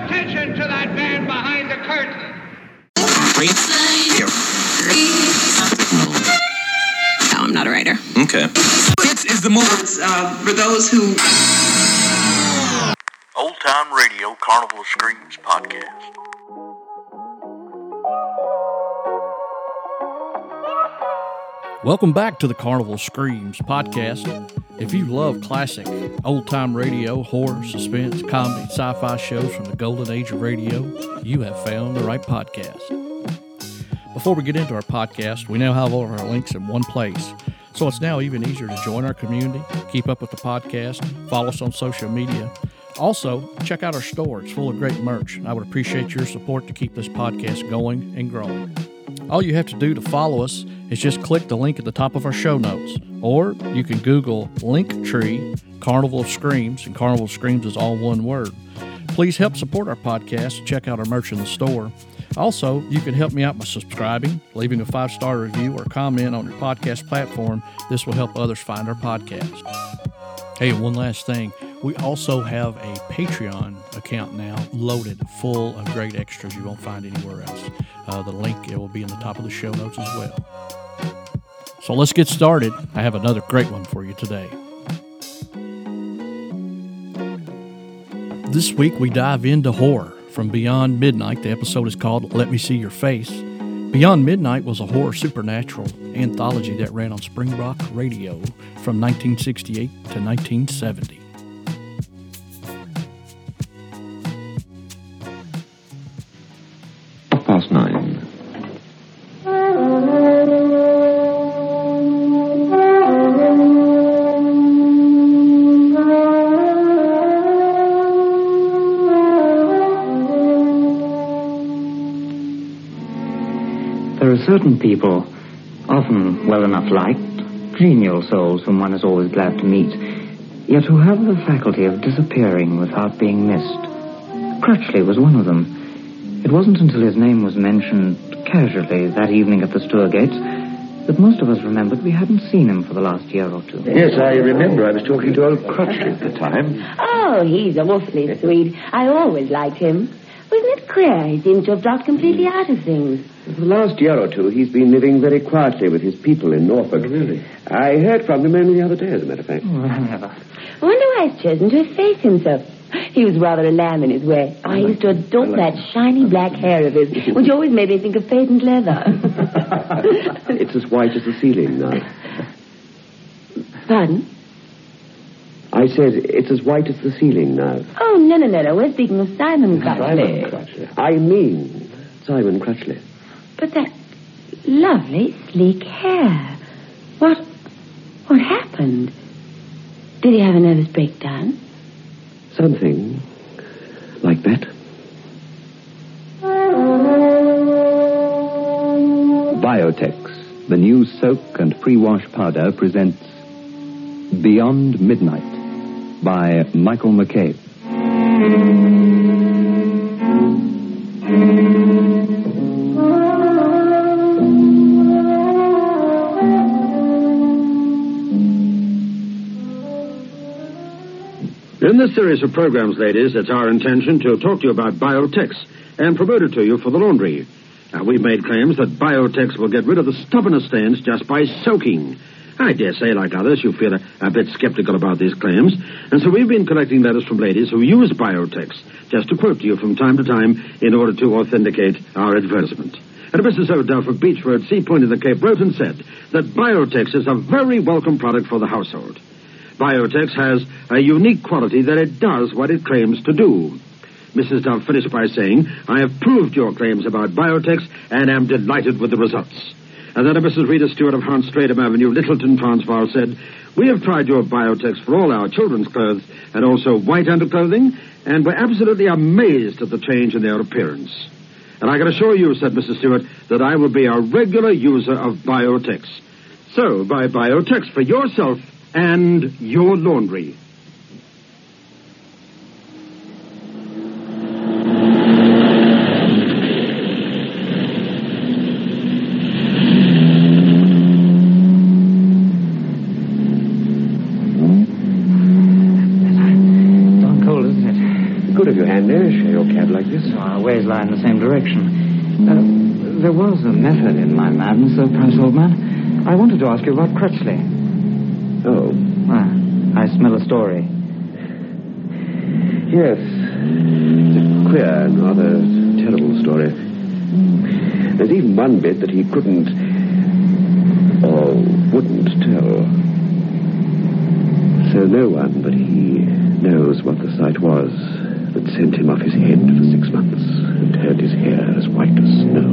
attention to that man behind the curtain. No, I'm not a writer. Okay. This is the moment for those who... Old Time Radio Carnival of Screams podcast. Welcome back to the Carnival of Screams podcast. If you love classic old-time radio, horror, suspense, comedy, sci-fi shows from the golden age of radio, you have found the right podcast. Before we get into our podcast, we now have all of our links in one place. So it's now even easier to join our community, keep up with the podcast, follow us on social media. Also, check out our store. It's full of great merch. I would appreciate your support to keep this podcast going and growing. All you have to do to follow us is just click the link at the top of our show notes, or you can Google Linktree Carnival of Screams, and Carnival of Screams is all one word. Please help support our podcast and check out our merch in the store. Also, you can help me out by subscribing, leaving a 5-star review, or comment on your podcast platform. This will help others find our podcast. Hey, and one last thing. We also have a Patreon account now loaded full of great extras you won't find anywhere else. The link, it will be in the top of the show notes as well. So let's get started. I have another great one for you today. This week we dive into horror from Beyond Midnight. The episode is called Let Me See Your Face. Beyond Midnight was a horror supernatural anthology that ran on Springbok Radio from 1968 to 1970. Past 9. There are certain people, often well enough liked, genial souls whom one is always glad to meet, yet who have the faculty of disappearing without being missed. Crutchley was one of them. It wasn't until his name was mentioned casually that evening at the Stour Gates that most of us remembered we hadn't seen him for the last year or two. Yes, I remember. I was talking to old Crutchley at the time. Oh, he's awfully sweet. I always liked him. Wasn't it queer? He seems to have dropped completely out of things. For the last year or two, he's been living very quietly with his people in Norfolk. Really? I heard from him only the other day, as a matter of fact. Oh, never. I wonder why he's chosen to efface himself. He was rather a lamb in his way. I used to adore that shiny black hair of his, which always made me think of patent leather. It's as white as the ceiling now. Pardon? I said it's as white as the ceiling now. Oh, no. We're speaking of Simon Crutchley. Simon Crutchley. I mean Simon Crutchley. But that lovely, sleek hair. What happened? Did he have a nervous breakdown? Something like that. Biotex, the new soak and pre-wash powder, presents Beyond Midnight by Michael McCabe. In this series of programs, ladies, it's our intention to talk to you about Biotex and promote it to you for the laundry. Now, we've made claims that Biotex will get rid of the stubbornest stains just by soaking. I dare say, like others, you feel a bit skeptical about these claims, and so we've been collecting letters from ladies who use Biotex, just to quote to you from time to time in order to authenticate our advertisement. And Mrs. O'Duff of Beechwood, Sea Point in the Cape Breton said that Biotex is a very welcome product for the household. Biotex has a unique quality that it does what it claims to do. Mrs. Duff finished by saying, I have proved your claims about Biotex and am delighted with the results. And then Mrs. Rita Stewart of Hans Stratham Avenue, Littleton, Transvaal, said, we have tried your Biotex for all our children's clothes and also white underclothing, and we're absolutely amazed at the change in their appearance. And I can assure you, said Mrs. Stewart, that I will be a regular user of Biotex. So, buy Biotex for yourself and your laundry. I never show your cab like this. So our ways lie in the same direction. There was a method in my madness, Price, old man. I wanted to ask you about Crutchley. Oh. I smell a story. Yes. It's a queer and rather terrible story. There's even one bit that he couldn't or wouldn't tell. So no one but he knows what the sight was that sent him off his head for 6 months and turned his hair as white as snow.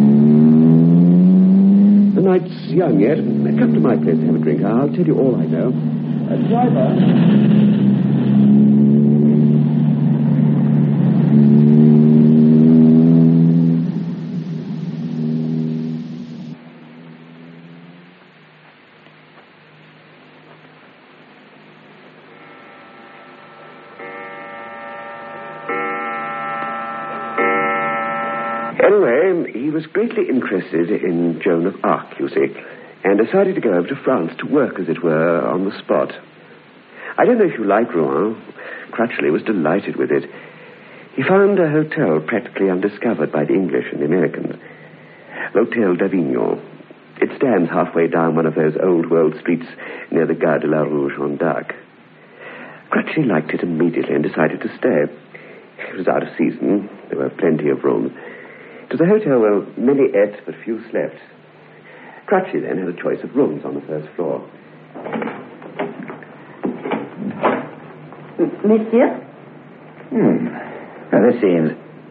The night's young yet. Come to my place and have a drink. I'll tell you all I know. Driver. Anyway, he was greatly interested in Joan of Arc, you see, and decided to go over to France to work, as it were, on the spot. I don't know if you like Rouen. Crutchley was delighted with it. He found a hotel practically undiscovered by the English and the Americans. L'Hôtel d'Avignon. It stands halfway down one of those old-world streets near the Gare de la Rue Jeanne d'Arc. Crutchley liked it immediately and decided to stay. It was out of season. There were plenty of rooms. To the hotel, well, many ate, but few slept. Crutchley then had a choice of rooms on the first floor. Monsieur? This seems...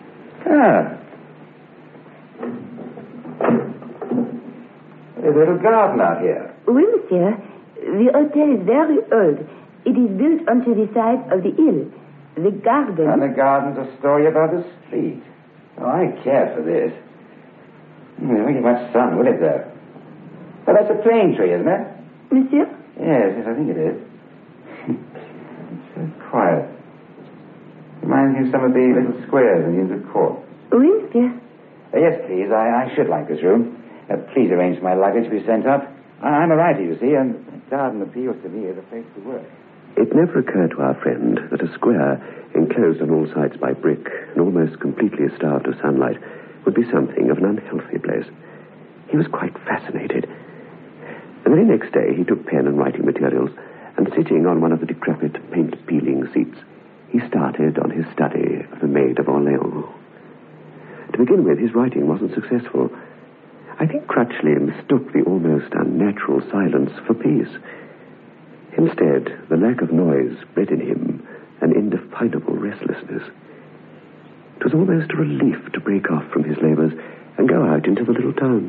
There's a little garden out here. Oui, monsieur. The hotel is very old. It is built onto the side of the hill. The garden... And the garden's a story about the street. Oh, I care for this. There won't be much sun, will it, though? Well, that's a plane tree, isn't it? Monsieur? Yes, I think it is. It's so quiet. Reminds me of some of the little squares in the Inns of Court. Oui, monsieur. Yes, please. I should like this room. Please arrange for my luggage to be sent up. I'm a writer, you see, and the garden appeals to me as a place to work. It never occurred to our friend that a square, enclosed on all sides by brick and almost completely starved of sunlight, would be something of an unhealthy place. He was quite fascinated. The very next day, he took pen and writing materials, and sitting on one of the decrepit paint-peeling seats, he started on his study of the Maid of Orleans. To begin with, his writing wasn't successful. I think Crutchley mistook the almost unnatural silence for peace. Instead, the lack of noise bred in him an indefinable restlessness. It was almost a relief to break off from his labors and go out into the little town.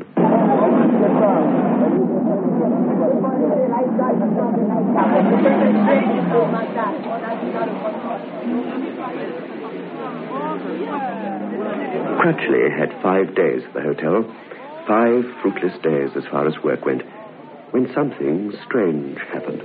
Crutchley had 5 days at the hotel, 5 fruitless days as far as work went, when something strange happened.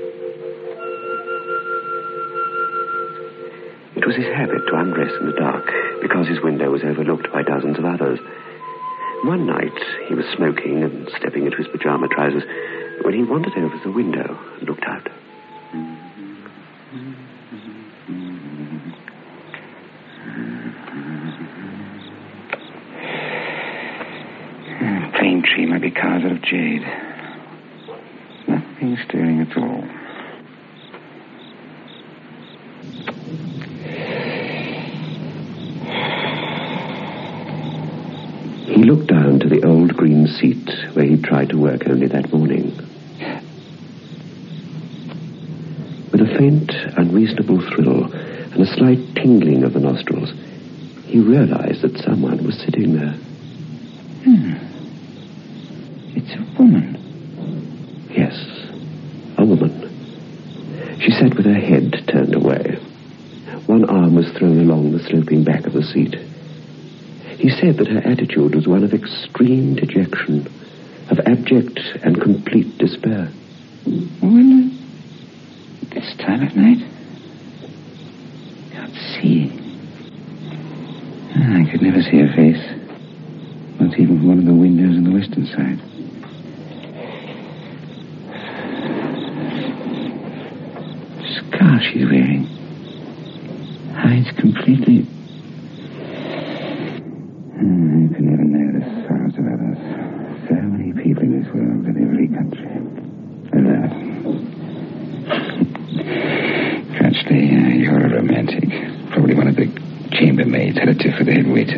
It was his habit to undress in the dark because his window was overlooked by dozens of others. One night, he was smoking and stepping into his pajama trousers when he wandered over the window and looked out. Plane tree might be carved out of jade. Nothing stirring at all. He looked down to the old green seat where he'd tried to work only that morning. With a faint, unreasonable thrill and a slight tingling of the nostrils, he realized that someone was sitting there. It's a woman. Yes, a woman. She sat with her head turned away. One arm was thrown along the sloping back of the seat. He said that her attitude was one of extreme dejection, of abject and complete despair. Woman? This time of night? Can't see. I could never see her face. Not even from one of the windows on the western side. The scarf she's wearing hides completely sedative for the head waiter.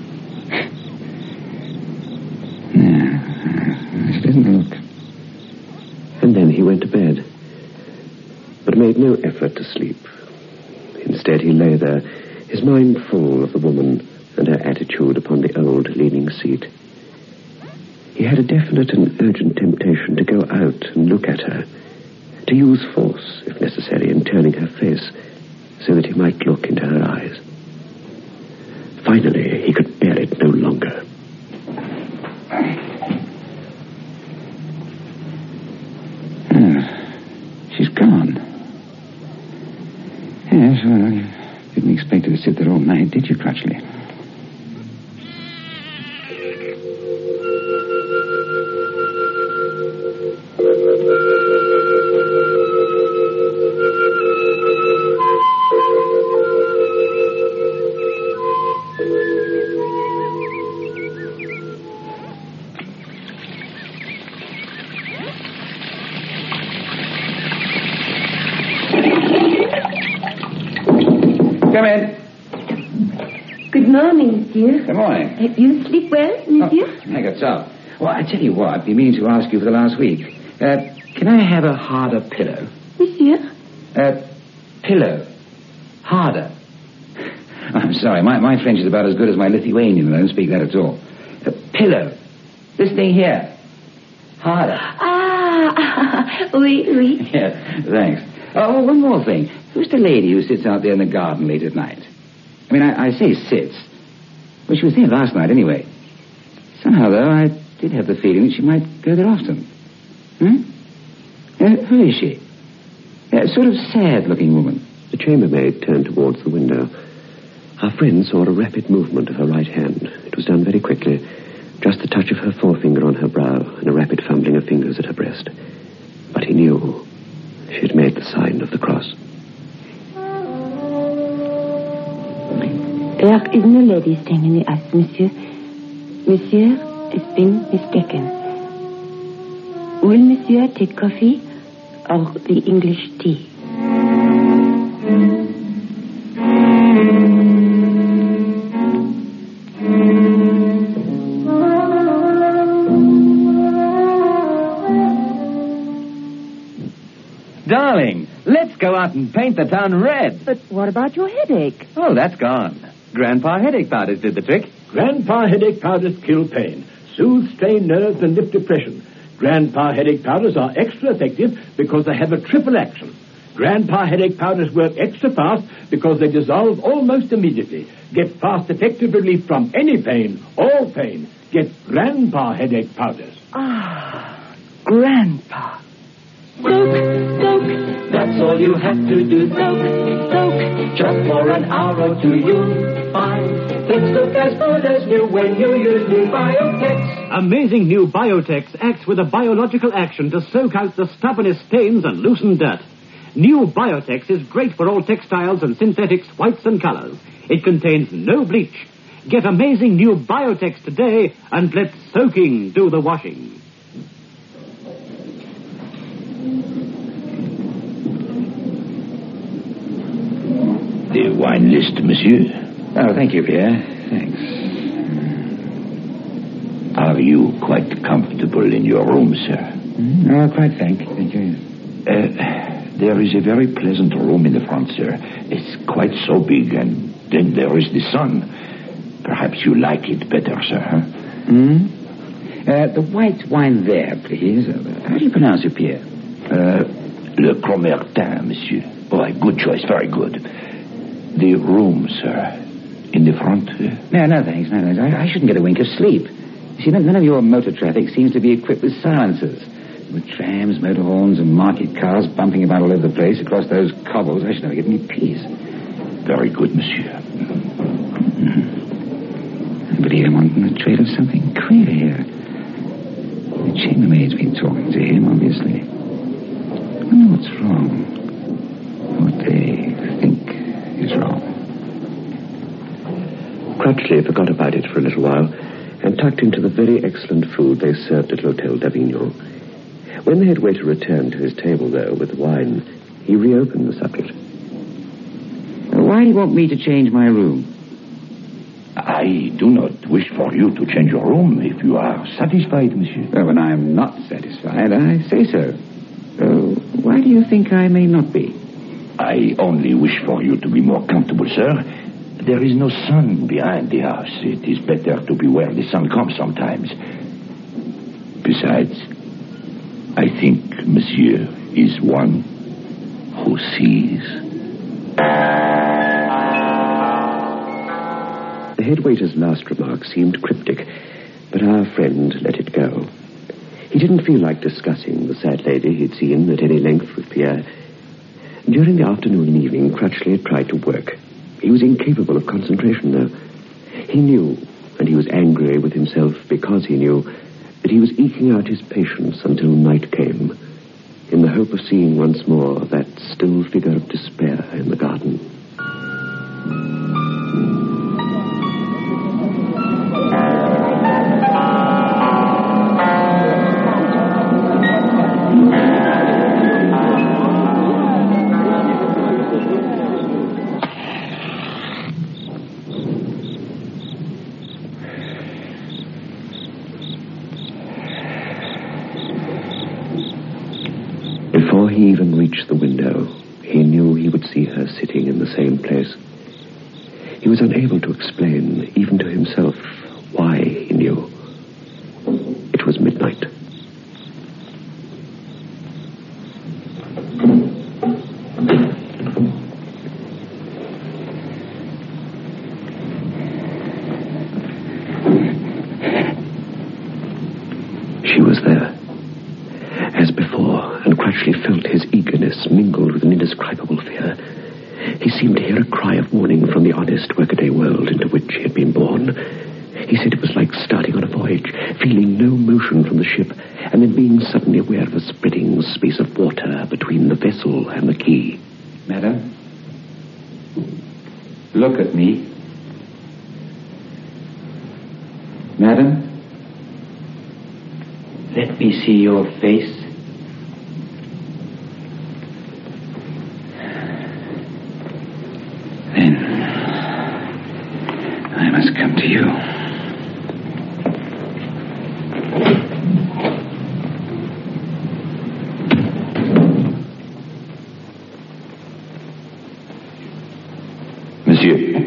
It doesn't look. And then he went to bed, but made no effort to sleep. Instead, he lay there, his mind full of the woman and her attitude upon the old leaning seat. He had a definite and urgent temptation to go out and look at her, to use force, if necessary, in turning her face, so that he might look into her eyes. Finally, he could bear it no longer. She's gone. Yes, well, you didn't expect her to sit there all night, did you, Crutchley? Come in. Good morning, monsieur. Good morning. You sleep well, monsieur? I got so. Well, I tell you what, I've been meaning to ask you for the last week. Can I have a harder pillow? Monsieur? Pillow. Harder. I'm sorry, my French is about as good as my Lithuanian, and I don't speak that at all. Pillow. This thing here. Harder. Ah, oui. Yeah, thanks. Oh, one more thing. Who's the lady who sits out there in the garden late at night? I mean, I say sits. Well, she was there last night anyway. Somehow, though, I did have the feeling that she might go there often. Who is she? A sort of sad-looking woman. The chambermaid turned towards the window. Our friend saw a rapid movement of her right hand. It was done very quickly. Just the touch of her forefinger on her brow and a rapid fumbling of fingers at her breast. But he knew she had made the sign of the cross. There is no lady staying in the house, monsieur. Monsieur has been mistaken. Will monsieur take coffee or the English tea? Darling, let's go out and paint the town red. But what about your headache? Oh, that's gone. Grandpa headache powders did the trick. Grandpa headache powders kill pain, soothe strained nerves, and lift depression. Grandpa headache powders are extra effective because they have a triple action. Grandpa headache powders work extra fast because they dissolve almost immediately. Get fast, effective relief from any pain, all pain. Get Grandpa headache powders. Ah, Grandpa. Soak, that's all you have to do. Soak, just for an hour or two you'll find things look as good as new when you use new Biotex. Amazing new Biotex acts with a biological action to soak out the stubbornest stains and loosen dirt. New Biotex is great for all textiles and synthetics, whites and colors. It contains no bleach. Get amazing new Biotex today and let soaking do the washing. The wine list, monsieur. Oh, thank you, Pierre. Thanks. Are you quite comfortable in your room, sir? Oh, quite thank you. There is a very pleasant room in the front, sir. It's quite so big, and then there is the sun. Perhaps you like it better, sir, huh? The white wine there, please. How do you pronounce it, Pierre? Le Cromertin, monsieur. Oh, good choice, very good. The room, sir. In the front? No, thanks. I shouldn't get a wink of sleep. You see, none of your motor traffic seems to be equipped with silencers. With trams, motor horns, and market cars bumping about all over the place across those cobbles, I should never get any peace. Very good, monsieur. I believe I'm on the trail of something queer here. The chambermaid's been talking to him, obviously. I wonder what's wrong. What they think is wrong. Crutchley forgot about it for a little while and tucked into the very excellent food they served at l'Hôtel d'Avignon. When the head waiter returned to his table, though, with the wine, he reopened the subject. Why do you want me to change my room? I do not wish for you to change your room if you are satisfied, monsieur. Well, when I am not satisfied, I say so. Why do you think I may not be? I only wish for you to be more comfortable, sir. There is no sun behind the house. It is better to be where the sun comes sometimes. Besides, I think monsieur is one who sees. The head waiter's last remark seemed cryptic, but our friend let it go. He didn't feel like discussing the sad lady he'd seen at any length with Pierre. During the afternoon and evening, Crutchley had tried to work. He was incapable of concentration, though. He knew, and he was angry with himself because he knew, that he was eking out his patience until night came, in the hope of seeing once more that still figure of despair in the garden. Before he even reached the window, he knew he would see her sitting in the same place. He was unable to explain, even to himself, why he knew. It was midnight. She was there. As before, and Crutchley felt his eagerness mingled with an indescribable fear. He seemed to hear a cry of warning from the honest workaday world into which he had been born. He said it was like starting on a voyage, feeling no motion from the ship, and then being suddenly aware of a spreading space of water between the vessel and the quay. Madam, look at me. Madam, let me see your face. Then I must come to you. Monsieur.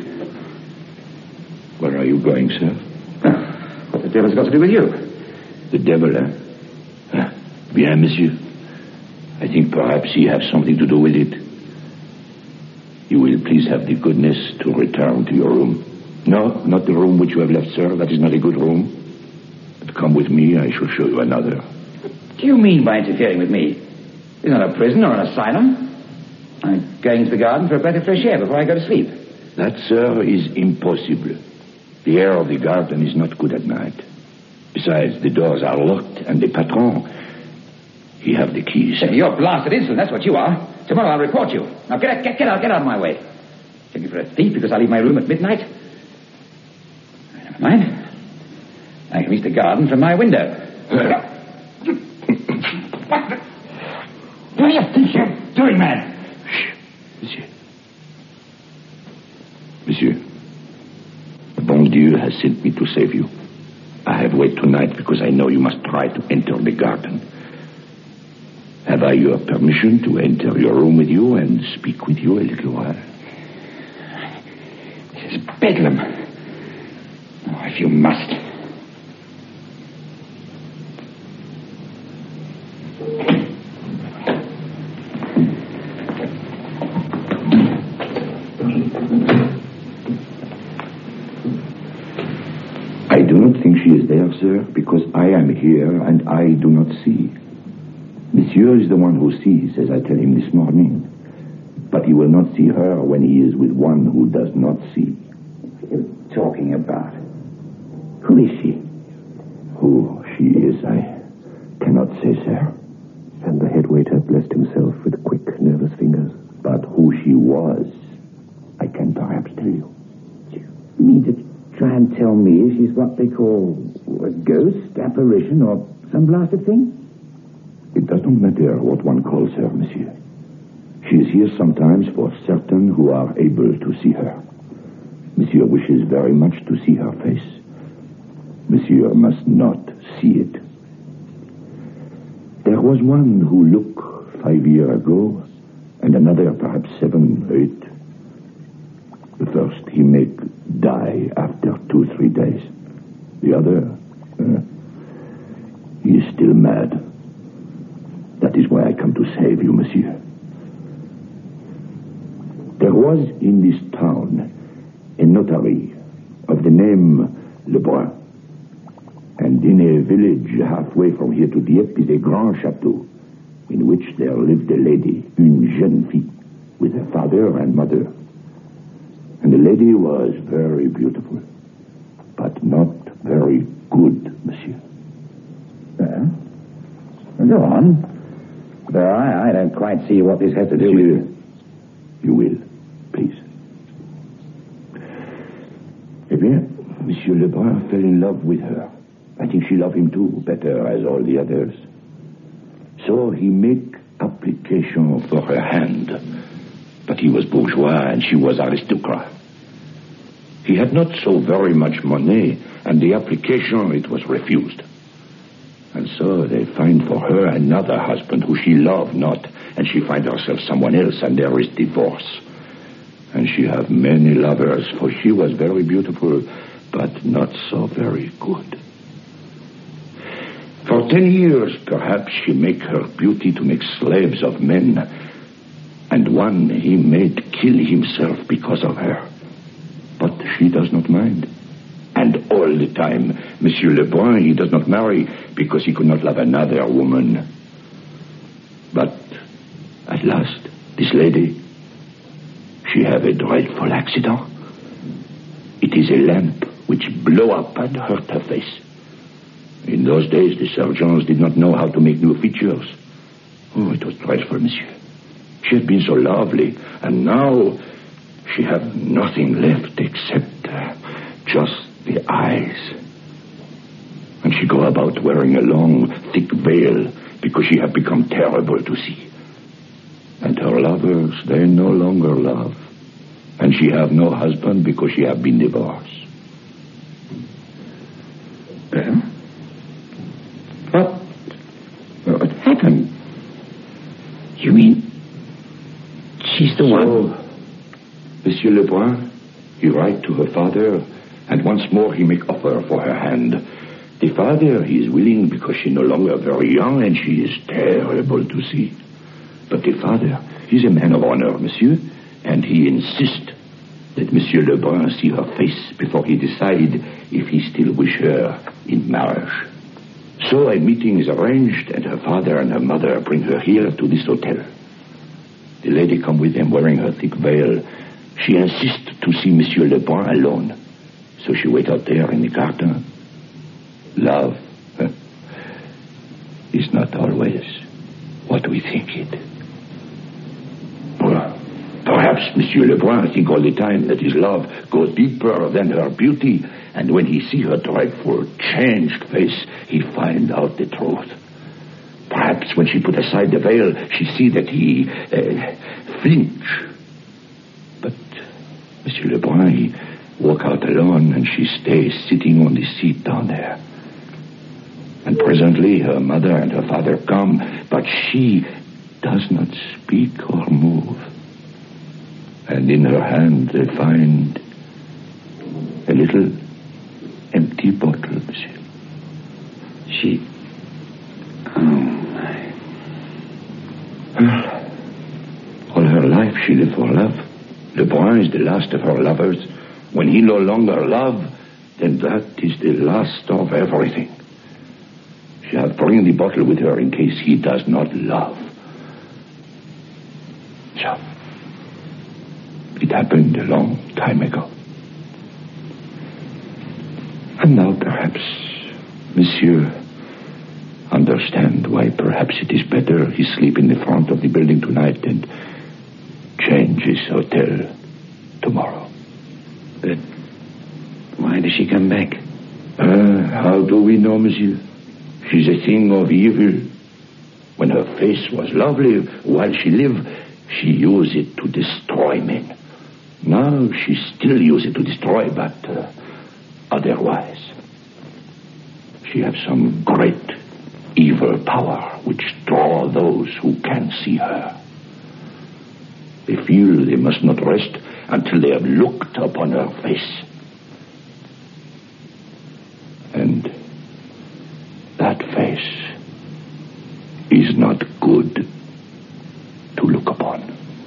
Where are you going, sir? What the devil's got to do with you? The devil, eh? Bien, monsieur. I think perhaps he has something to do with it. You will please have the goodness to return to your room. No, not the room which you have left, sir. That is not a good room. But come with me, I shall show you another. What do you mean by interfering with me? It's not a prison or an asylum. I'm going to the garden for a breath of fresh air before I go to sleep. That, sir, is impossible. The air of the garden is not good at night. Besides, the doors are locked, and the patron, he have the keys. You're blasted insolent, that's what you are. Tomorrow I'll report you. Now get out of my way. Take me for a thief because I leave my room at midnight? Never mind. I can reach the garden from my window. What do you think you're doing, man? Monsieur. Monsieur, the bon Dieu has sent me to save you. I have waited tonight because I know you must try to enter the garden. Have I your permission to enter your room with you and speak with you a little while? This is bedlam. Oh, if you must. I do not think she is there, sir, because I am here and I do not see. Monsieur is the one who sees, as I tell him this morning. But he will not see her when he is with one who does not see. What are you talking about? Who is she? Who she is, I cannot say, sir. And the head waiter blessed himself with quick, nervous fingers. But who she was, I can perhaps tell you. You mean to try and tell me she's what they call a ghost, apparition, or some blasted thing? It does not matter what one calls her, monsieur. She is here sometimes for certain who are able to see her. Monsieur, Monsieur wishes very much to see her face. Monsieur must not see it. There was one who looked 5 years ago, and another perhaps 7, 8. The first he make die after 2-3 days. The other, he is still mad. That is why I come to save you, monsieur. There was in this town a notary of the name Lebrun. And in a village halfway from here to Dieppe is a grand chateau in which there lived a lady, une jeune fille, with her father and mother. And the lady was very beautiful, but not very good, monsieur. Go on. But I don't quite see what this has to do with... You will, please. Eh bien, Monsieur Lebrun fell in love with her. I think she loved him too, better as all the others. So he made application for her hand. But he was bourgeois and she was aristocrat. He had not so very much money, and the application, it was refused. And so they find for her another husband who she loved not, and she find herself someone else, and there is divorce. And she have many lovers, for she was very beautiful, but not so very good. For 10 years, perhaps, she make her beauty to make slaves of men, and one he made kill himself because of her. But she does not mind. And all the time, Monsieur Lebrun, he does not marry because he could not love another woman. But at last, this lady, she have a dreadful accident. It is a lamp which blow up and hurt her face. In those days, the surgeons did not know how to make new features. Oh, it was dreadful, monsieur. She had been so lovely, and now she have nothing left except just the eyes. And she go about wearing a long, thick veil because she have become terrible to see. And her lovers, they no longer love. And she have no husband because she have been divorced. What happened? You mean she's the one? Monsieur Lebrun, he write to her father, and once more he make offer for her hand. The father, he is willing because she no longer very young, and she is terrible to see. But the father, he's a man of honor, monsieur, and he insist that Monsieur Lebrun see her face before he decide if he still wish her in marriage. So a meeting is arranged, and her father and her mother bring her here to this hotel. The lady come with them wearing her thick veil. She insists to see Monsieur Lebrun alone. So she wait out there in the garden. Love is not always what we think it. Well, perhaps Monsieur Lebrun think all the time that his love goes deeper than her beauty, and when he see her dreadful, changed face, he find out the truth. Perhaps when she put aside the veil, she see that he flinch. But Monsieur Lebrun, he walk out alone, and she stays sitting on the seat down there. And presently her mother and her father come, but she does not speak or move. And in her hand they find a little empty bottle, monsieur. She... Oh, my... Well, all her life she lived for love. Lebrun is the last of her lovers. When he no longer love, then that is the last of everything. She has bring the bottle with her in case he does not love. So, it happened a long time ago. And now perhaps Monsieur understand why perhaps it is better he sleep in the front of the building tonight and change his hotel tomorrow. But why did she come back? How do we know, monsieur? She's a thing of evil. When her face was lovely while she lived, she used it to destroy men. Now she still use it to destroy, but otherwise. She have some great evil power which draw those who can see her. They feel they must not rest until they have looked upon her face. And that face is not good to look upon.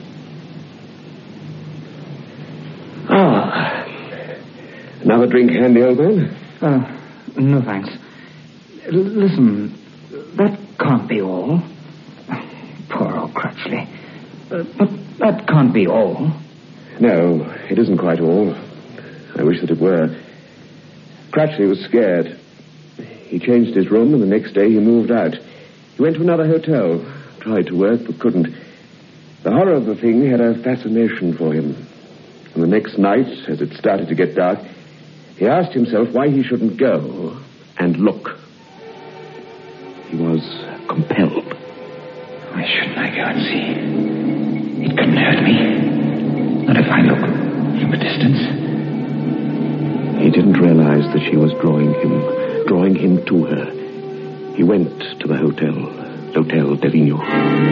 Another drink handy, old man? No, thanks. Listen, that can't be all. Poor old Crutchley. But that can't be all. No, it isn't quite all. I wish that it were. Crutchley was scared. He changed his room, and the next day he moved out. He went to another hotel, tried to work, but couldn't. The horror of the thing had a fascination for him. And the next night, as it started to get dark, he asked himself why he shouldn't go and look. He was compelled. Why shouldn't I go and see? It couldn't hurt me. Not if I look from a distance. He didn't realize that she was drawing him to her. He went to the L'Hotel d'Avignon.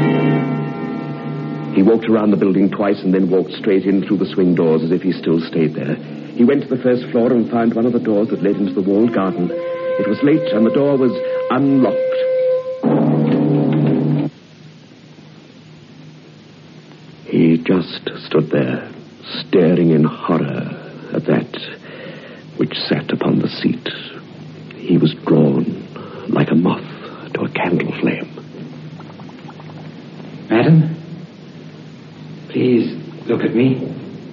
He walked around the building twice and then walked straight in through the swing doors as if he still stayed there. He went to the first floor and found one of the doors that led into the walled garden. It was late and the door was unlocked. He just stood there, staring in horror at that which sat upon the seat. He was drawn like a moth to a candle flame. Madam, please look at me.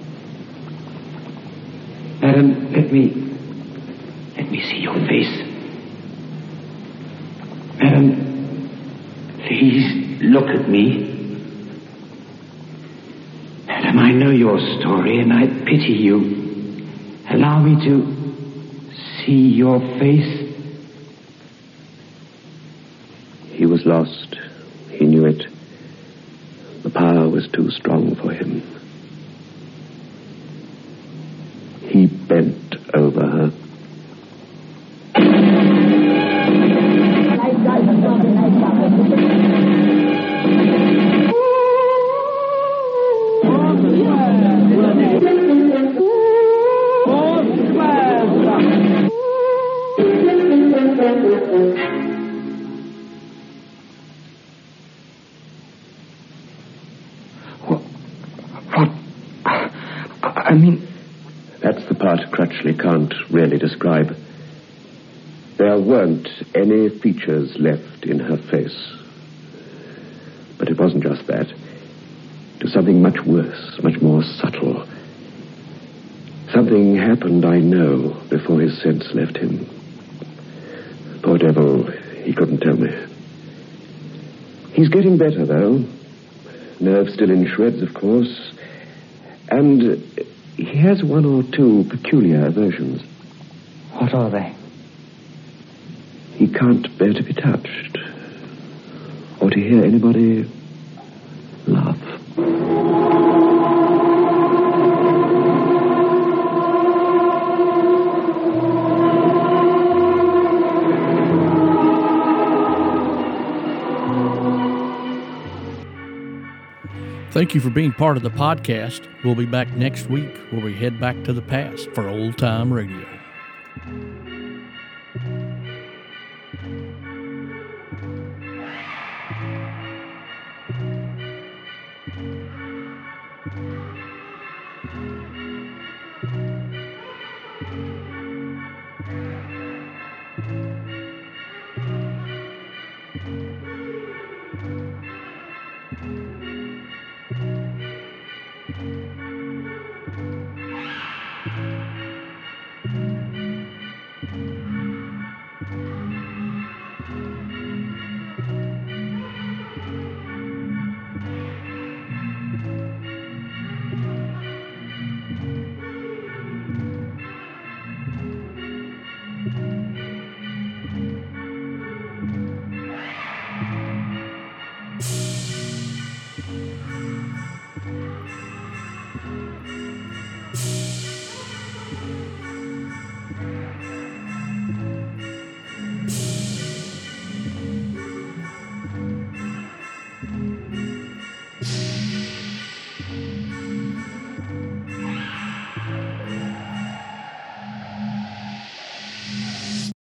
Madam, let me see your face. Madam, please look at me. Madam, I know your story and I pity you. Allow me to see your face. He was lost. He knew it. The power was too strong for him. He bent over her. I mean... That's the part Crutchley can't really describe. There weren't any features left in her face. But it wasn't just that. It was something much worse, much more subtle. Something happened, I know, before his sense left him. Poor devil, he couldn't tell me. He's getting better, though. Nerves still in shreds, of course. And he has one or two peculiar aversions. What are they? He can't bear to be touched. Or to hear anybody laugh. Thank you for being part of the podcast. We'll be back next week where we head back to the past for Old Time Radio.